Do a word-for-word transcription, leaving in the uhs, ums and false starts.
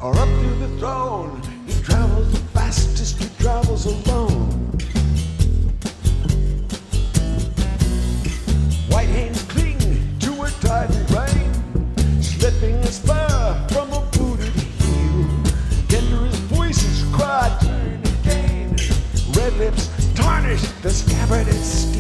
or up to the throne. He travels the fastest, he travels alone. White hands cling to her tidal rein, slipping a spur from a booted heel. Tenderest voices cry, turn again. Red lips tarnish the scabbarded skin.